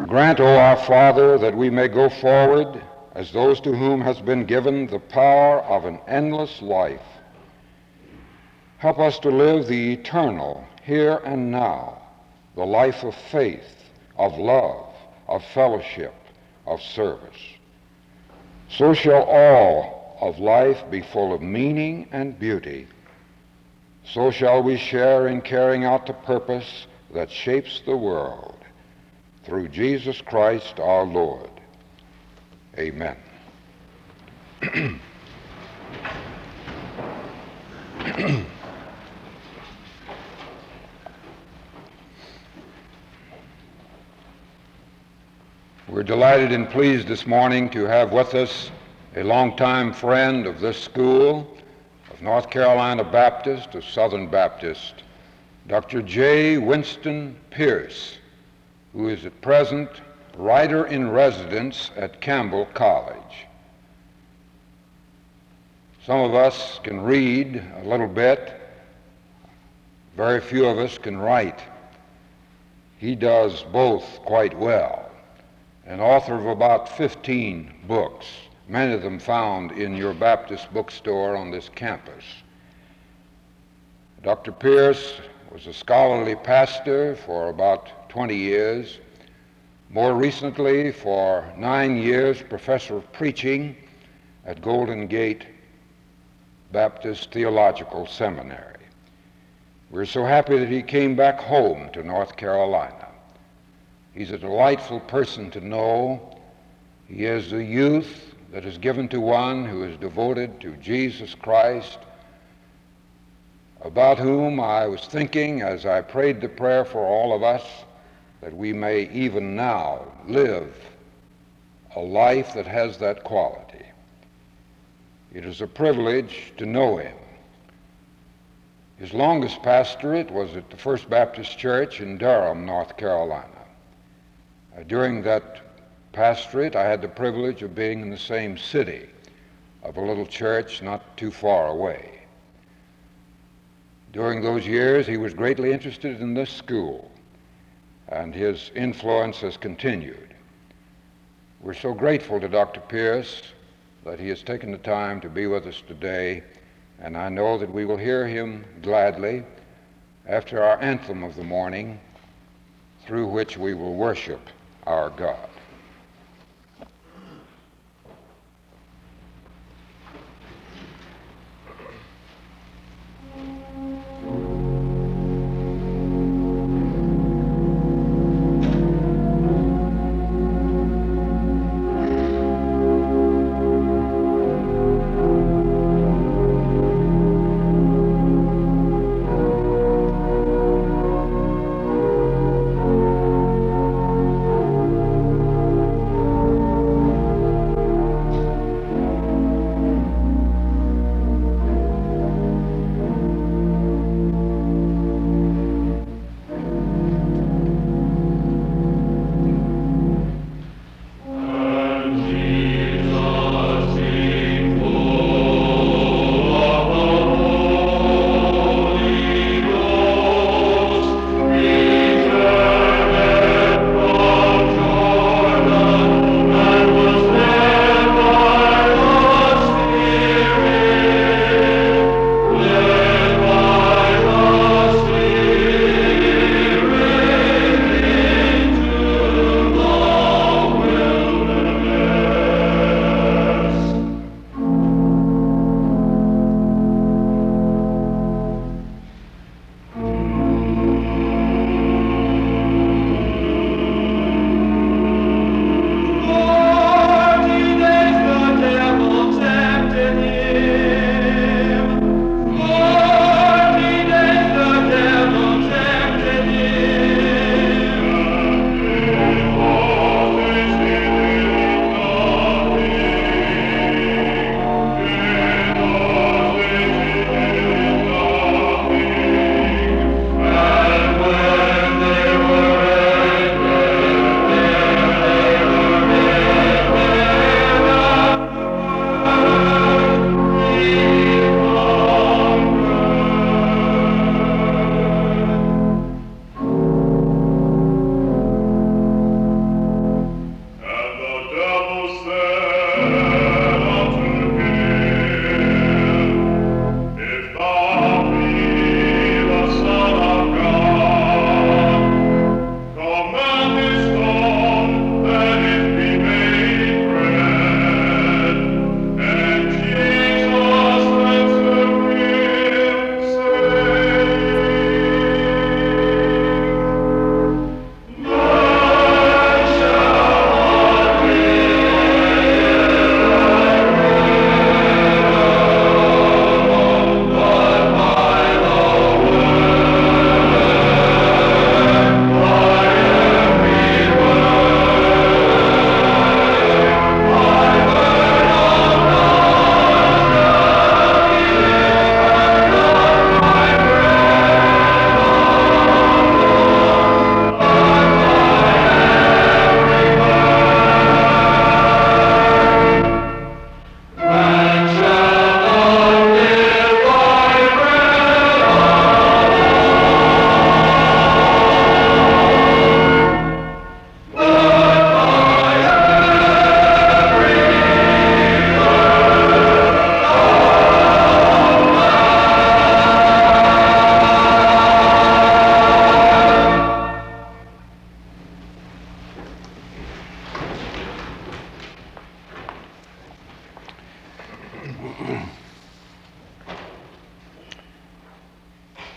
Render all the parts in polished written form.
grant, O our Father, that we may go forward as those to whom has been given the power of an endless life. Help us to live the eternal here and now, the life of faith, of love, of fellowship, of service. So shall all of life be full of meaning and beauty. So shall we share in carrying out the purpose that shapes the world. Through Jesus Christ our Lord. Amen. We're delighted and pleased this morning to have with us a longtime friend of this school, of North Carolina Baptist, of Southern Baptist, Dr. J. Winston Pierce, who is at present writer-in-residence at Campbell College. Some of us can read a little bit. Very few of us can write. He does both quite well. An author of about 15 books, many of them found in your Baptist bookstore on this campus. Dr. Pierce was a scholarly pastor for about 20 years. More recently, for 9 years, professor of preaching at Golden Gate Baptist Theological Seminary. We're so happy that he came back home to North Carolina. He's a delightful person to know. He is the youth that is given to one who is devoted to Jesus Christ, about whom I was thinking as I prayed the prayer for all of us, that we may even now live a life that has that quality. It is a privilege to know him. His longest pastorate was at the First Baptist Church in Durham, North Carolina. During that pastorate, I had the privilege of being in the same city of a little church not too far away. During those years, he was greatly interested in this school, and his influence has continued. We're so grateful to Dr. Pierce that he has taken the time to be with us today, and I know that we will hear him gladly after our anthem of the morning, through which we will worship our God.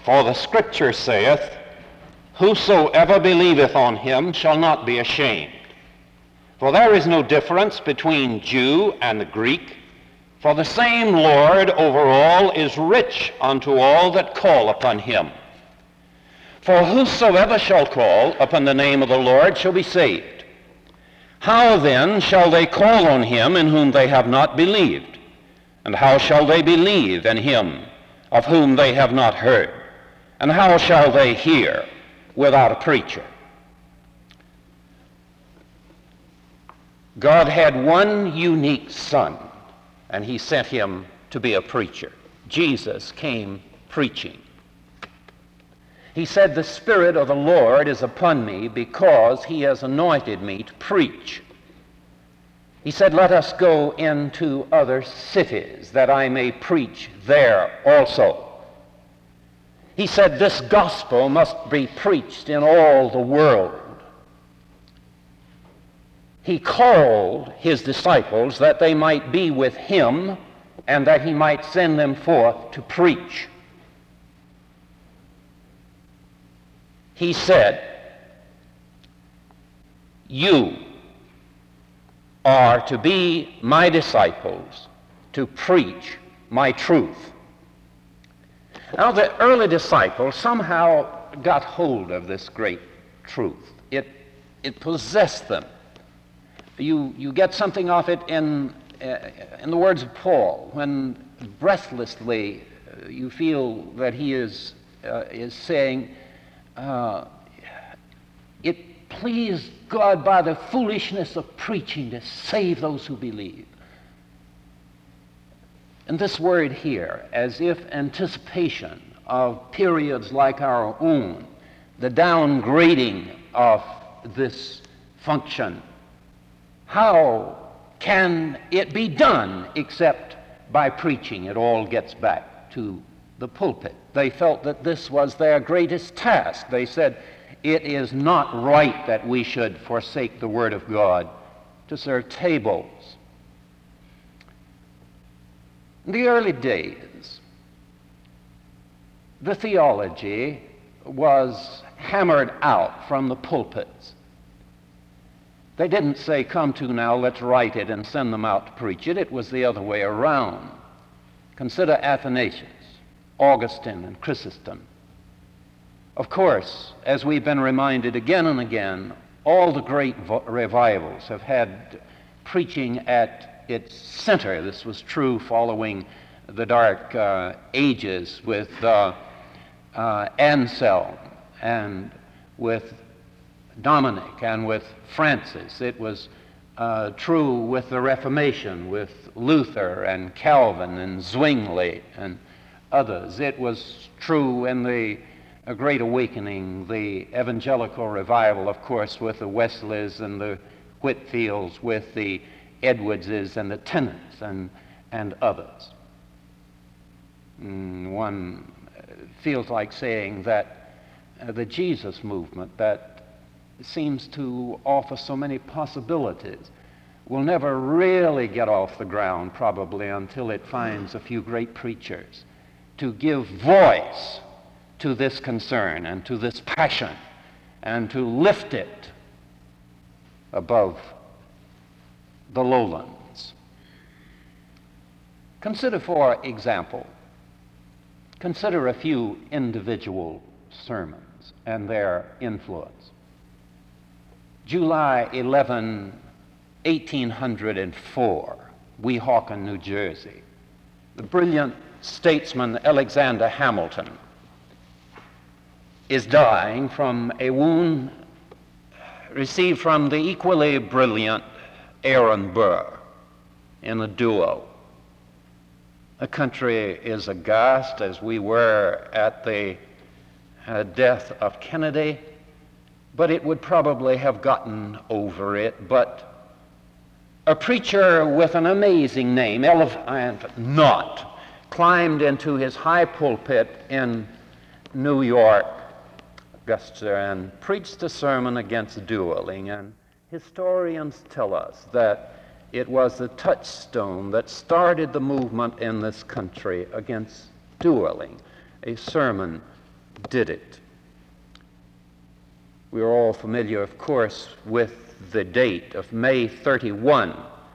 For the Scripture saith, Whosoever believeth on him shall not be ashamed. For there is no difference between Jew and the Greek, for the same Lord over all is rich unto all that call upon him. For whosoever shall call upon the name of the Lord shall be saved. How then shall they call on him in whom they have not believed? And how shall they believe in him of whom they have not heard? And how shall they hear without a preacher? God had one unique Son, and he sent him to be a preacher. Jesus came preaching. He said, the Spirit of the Lord is upon me because he has anointed me to preach. He said, let us go into other cities that I may preach there also. He said, this gospel must be preached in all the world. He called his disciples that they might be with him and that he might send them forth to preach. He said, you are to be my disciples, to preach my truth. Now, the early disciples somehow got hold of this great truth. It possessed them. You get something of it in the words of Paul, when breathlessly you feel that he is saying, it pleased God by the foolishness of preaching to save those who believe. And this word here, as if anticipation of periods like our own, the downgrading of this function. How can it be done except by preaching? It all gets back to the pulpit. They felt that this was their greatest task. They said, it is not right that we should forsake the Word of God to serve tables. In the early days, the theology was hammered out from the pulpits. They didn't say, come to now, let's write it and send them out to preach it. It was the other way around. Consider Athanasius, Augustine, and Chrysostom. Of course, as we've been reminded again and again, all the great revivals have had preaching at its center. This was true following the Dark Ages with Anselm and with Dominic and with Francis. It was true with the Reformation, with Luther and Calvin and Zwingli and others. It was true in the Great Awakening, the Evangelical Revival, of course, with the Wesleys and the Whitfields, with the Edwardses and the Tennants and others. One feels like saying that the Jesus movement that seems to offer so many possibilities will never really get off the ground probably until it finds a few great preachers to give voice to this concern and to this passion and to lift it above the lowlands. Consider, for example, a few individual sermons and their influence. July 11, 1804, Weehawken, New Jersey. The brilliant statesman Alexander Hamilton is dying from a wound received from the equally brilliant Aaron Burr in a duel. The country is aghast, as we were at the death of Kennedy, but it would probably have gotten over it. But a preacher with an amazing name, Eliphant Nott, climbed into his high pulpit in New York, Augusta, and preached a sermon against dueling. And historians tell us that it was the touchstone that started the movement in this country against dueling, a sermon did it. We are all familiar, of course, with the date of May 31,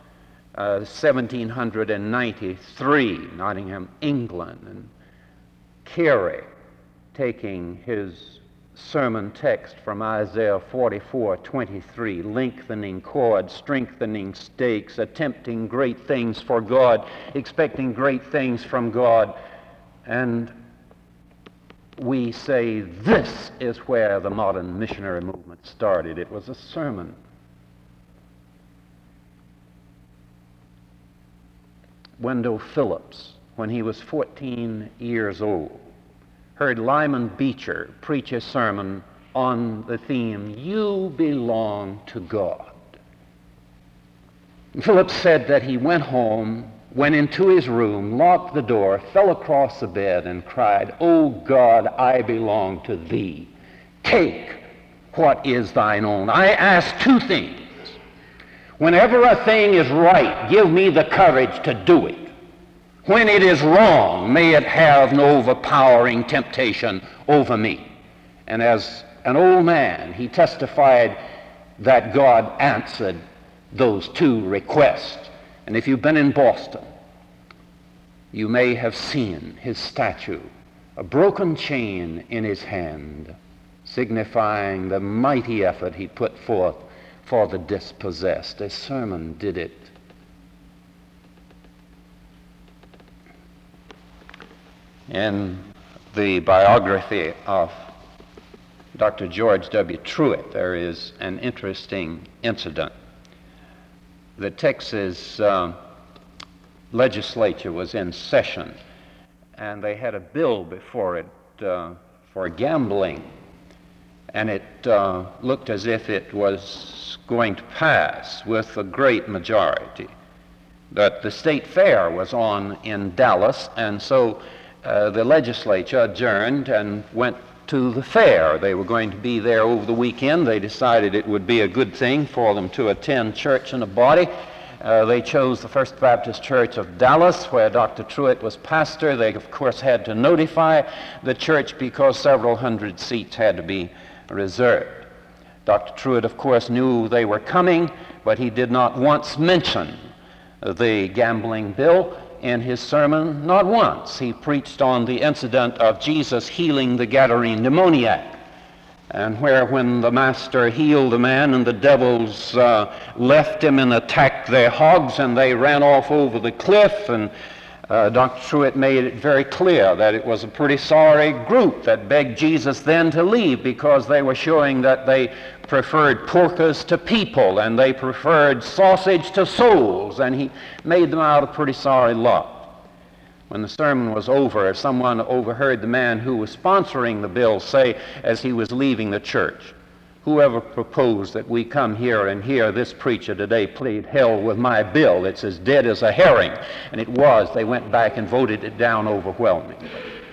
1793, Nottingham, England, and Carey taking his sermon text from Isaiah 44:23, lengthening cords, strengthening stakes, attempting great things for God, expecting great things from God, and we say this is where the modern missionary movement started. It was a sermon. Wendell Phillips, when he was 14 years old, heard Lyman Beecher preach a sermon on the theme, "You belong to God." Phillips said that he went home, went into his room, locked the door, fell across the bed, and cried, "O God, I belong to Thee. Take what is Thine own. I ask two things. Whenever a thing is right, give me the courage to do it. When it is wrong, may it have no overpowering temptation over me." And as an old man, he testified that God answered those two requests. And if you've been in Boston, you may have seen his statue, a broken chain in his hand, signifying the mighty effort he put forth for the dispossessed. A sermon did it. In the biography of Dr. George W. Truett, there is an interesting incident. The Texas legislature was in session, and they had a bill before it for gambling, and it looked as if it was going to pass with a great majority. But the state fair was on in Dallas, and so the legislature adjourned and went to the fair. They were going to be there over the weekend. They decided it would be a good thing for them to attend church in a body. They chose the First Baptist Church of Dallas, where Dr. Truett was pastor. They, of course, had to notify the church because several hundred seats had to be reserved. Dr. Truett, of course, knew they were coming, but he did not once mention the gambling bill in his sermon. Not once. He preached on the incident of Jesus healing the Gadarene demoniac, and where when the master healed the man and the devils left him and attacked their hogs and they ran off over the cliff, and Dr. Truett made it very clear that it was a pretty sorry group that begged Jesus then to leave because they were showing that they preferred porkers to people and they preferred sausage to souls, and he made them out a pretty sorry lot. When the sermon was over, someone overheard the man who was sponsoring the bill say as he was leaving the church, "Whoever proposed that we come here and hear this preacher today plead hell with my bill? It's as dead as a herring." And it was. They went back and voted it down overwhelmingly.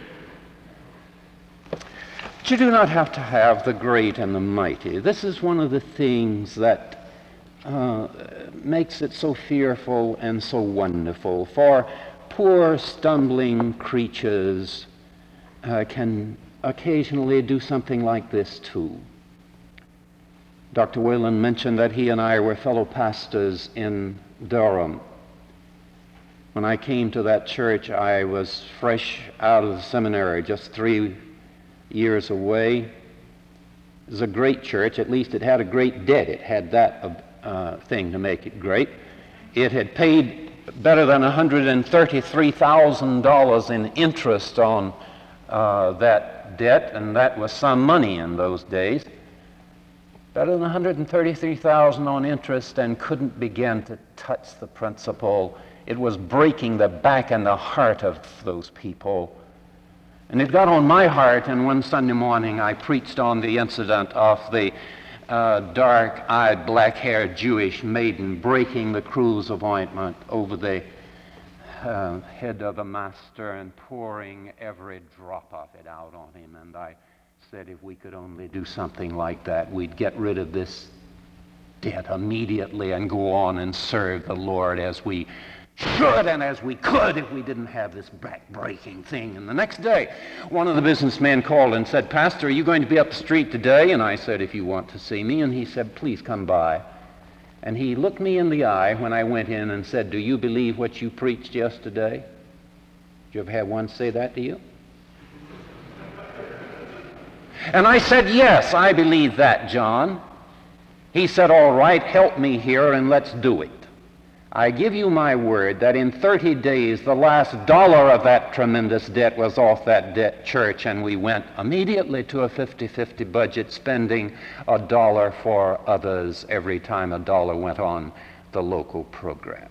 But you do not have to have the great and the mighty. This is one of the things that makes it so fearful and so wonderful. For poor stumbling creatures can occasionally do something like this too. Dr. Whalen mentioned that he and I were fellow pastors in Durham. When I came to that church, I was fresh out of the seminary, just 3 years away. It was a great church. At least it had a great debt. It had that thing to make it great. It had paid better than $133,000 in interest on that debt, and that was some money in those days. Better than $133,000 on interest, and couldn't begin to touch the principal. It was breaking the back and the heart of those people. And it got on my heart, and one Sunday morning I preached on the incident of the dark-eyed, black-haired Jewish maiden breaking the cruse of ointment over the head of the master and pouring every drop of it out on him. And I said if we could only do something like that, we'd get rid of this debt immediately and go on and serve the Lord as we should and as we could if we didn't have this back-breaking thing. And the next day, one of the businessmen called and said, "Pastor, are you going to be up the street today?" And I said, "If you want to see me." And he said, "Please come by." And he looked me in the eye when I went in and said, "Do you believe what you preached yesterday?" Did you ever have one say that to you? And I said, "Yes, I believe that, John." He said, "All right, help me here and let's do it. I give you my word that in 30 days the last dollar of that tremendous debt was off that debt church, and we went immediately to a 50-50 budget, spending $1 for others every time $1 went on the local program."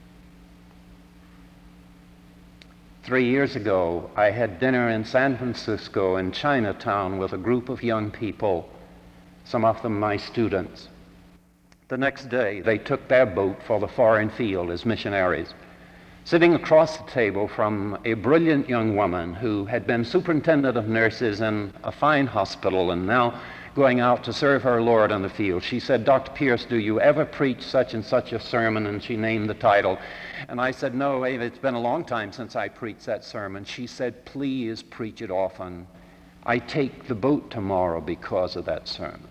3 years ago, I had dinner in San Francisco in Chinatown with a group of young people, some of them my students. The next day, they took their boat for the foreign field as missionaries. Sitting across the table from a brilliant young woman who had been superintendent of nurses in a fine hospital and now going out to serve her Lord on the field, she said, "Dr. Pierce, do you ever preach such and such a sermon?" And she named the title. And I said, "No, Ava, it's been a long time since I preached that sermon." She said, "Please preach it often. I take the boat tomorrow because of that sermon."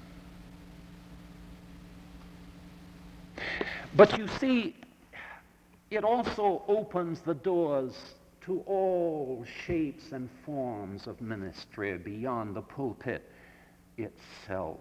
But you see, it also opens the doors to all shapes and forms of ministry beyond the pulpit itself.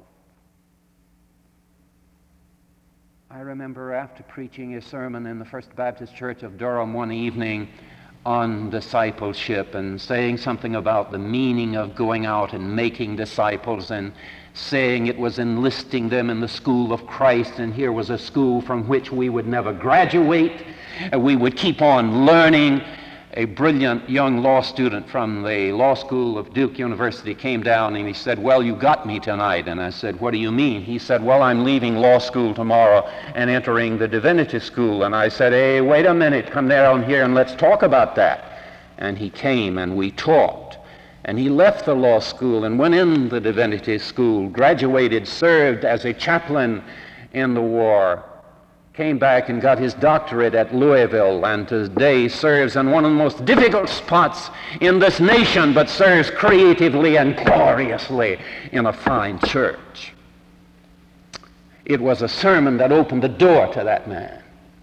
I remember after preaching a sermon in the First Baptist Church of Durham one evening on discipleship and saying something about the meaning of going out and making disciples and saying it was enlisting them in the school of Christ, and here was a school from which we would never graduate. We would keep on learning. A brilliant young law student from the law school of Duke University came down and he said, "Well, you got me tonight." And I said, "What do you mean?" He said, "Well, I'm leaving law school tomorrow and entering the divinity school." And I said, "Hey, wait a minute, come down here and let's talk about that." And he came and we talked. And he left the law school and went in the divinity school, graduated, served as a chaplain in the war, came back and got his doctorate at Louisville, and today serves in one of the most difficult spots in this nation, but serves creatively and gloriously in a fine church. It was a sermon that opened the door to that man.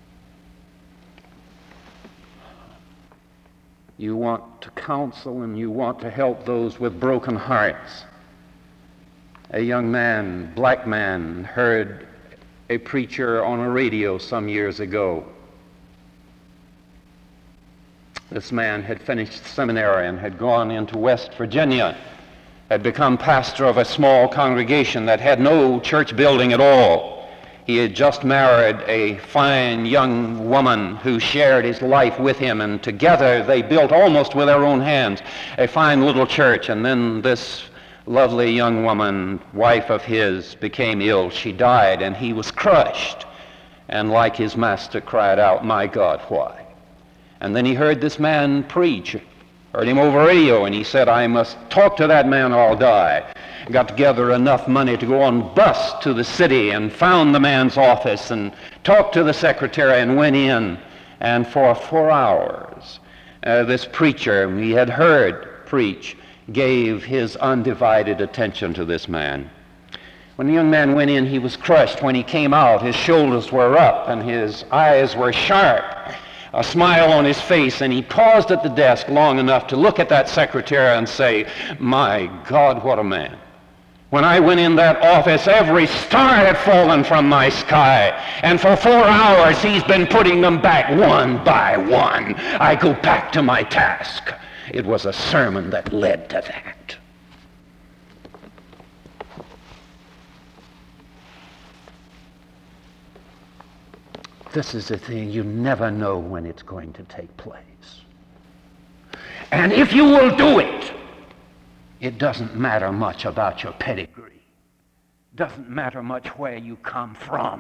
You want to counsel and you want to help those with broken hearts. A young man, black man, heard a preacher on a radio some years ago. This man had finished seminary and had gone into West Virginia, had become pastor of a small congregation that had no church building at all. He had just married a fine young woman who shared his life with him, and together they built almost with their own hands a fine little church. And then this lovely young woman, wife of his, became ill. She died, and he was crushed, and like his master cried out, "My God, why?" And then he heard this man preach, heard him over radio, and he said, "I must talk to that man or I'll die." Got together enough money to go on bus to the city and found the man's office and talked to the secretary and went in. And for 4 hours, this preacher he had heard preach gave his undivided attention to this man. When the young man went in, he was crushed. When he came out, his shoulders were up and his eyes were sharp, a smile on his face, and he paused at the desk long enough to look at that secretary and say, "My God, what a man. When I went in that office, every star had fallen from my sky, and for 4 hours he's been putting them back one by one. I go back to my task." It was a sermon that led to that. This is the thing, you never know when it's going to take place. And if you will do it, it doesn't matter much about your pedigree. Doesn't matter much where you come from.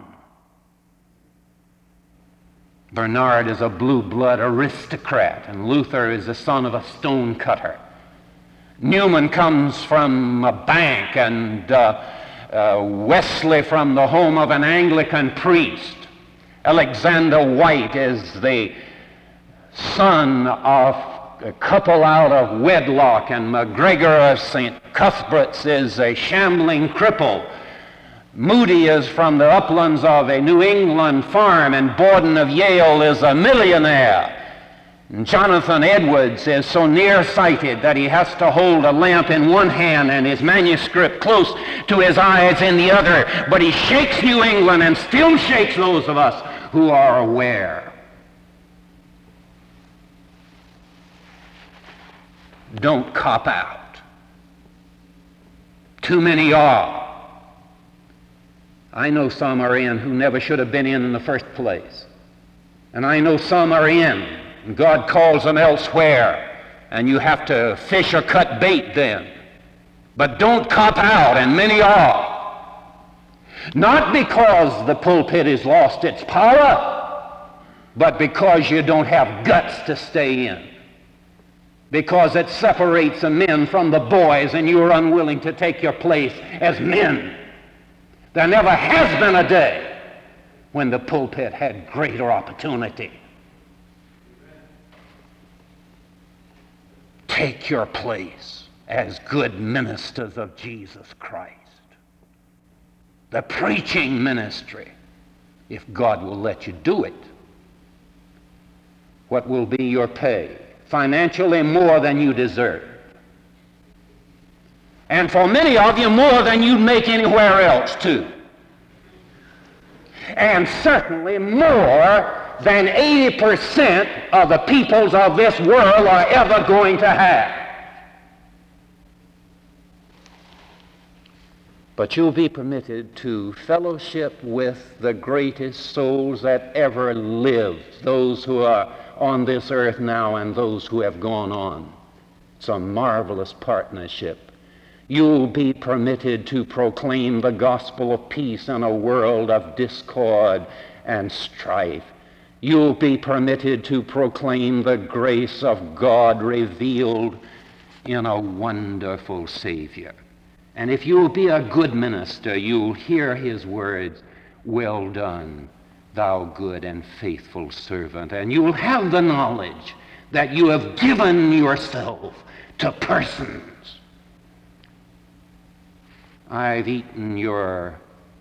Bernard is a blue blood aristocrat, and Luther is the son of a stone cutter. Newman comes from a bank, and Wesley from the home of an Anglican priest. Alexander White is the son of a couple out of wedlock, and MacGregor of St. Cuthbert's is a shambling cripple. Moody is from the uplands of a New England farm, and Borden of Yale is a millionaire. And Jonathan Edwards is so nearsighted that he has to hold a lamp in one hand and his manuscript close to his eyes in the other. But he shakes New England and still shakes those of us who are aware. Don't cop out. Too many are. I know some are in who never should have been in the first place. And I know some are in. And God calls them elsewhere, and you have to fish or cut bait then. But don't cop out, and many are. Not because the pulpit has lost its power, but because you don't have guts to stay in. Because it separates the men from the boys, and you're unwilling to take your place as men. There never has been a day when the pulpit had greater opportunity. Take your place as good ministers of Jesus Christ. The preaching ministry, if God will let you do it. What will be your pay? Financially, more than you deserve. And for many of you, more than you'd make anywhere else, too. And certainly more than 80% of the peoples of this world are ever going to have. But you'll be permitted to fellowship with the greatest souls that ever lived, those who are on this earth now and those who have gone on. It's a marvelous partnership. You'll be permitted to proclaim the gospel of peace in a world of discord and strife. You'll be permitted to proclaim the grace of God revealed in a wonderful Savior. And if you'll be a good minister, you'll hear his words, "Well done, thou good and faithful servant." And you'll have the knowledge that you have given yourself to persons. I've eaten your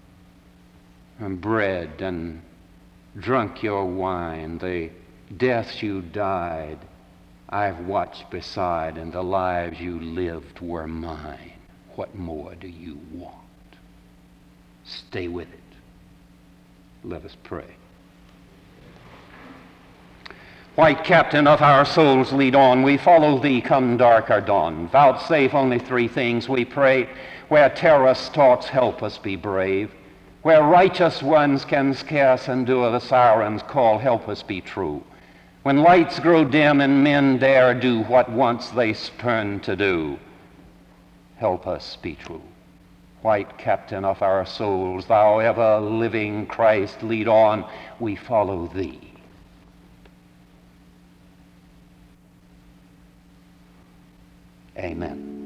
bread and drunk your wine. The deaths you died, I've watched beside, and the lives you lived were mine. What more do you want? Stay with it. Let us pray. White captain of our souls, lead on. We follow thee, come dark or dawn. Vouchsafe only three things, we pray. Where terror stalks, help us be brave. Where righteous ones can scarce endure the siren's call, help us be true. When lights grow dim and men dare do what once they spurned to do, help us be true. White captain of our souls, thou ever living Christ, lead on. We follow thee. Amen.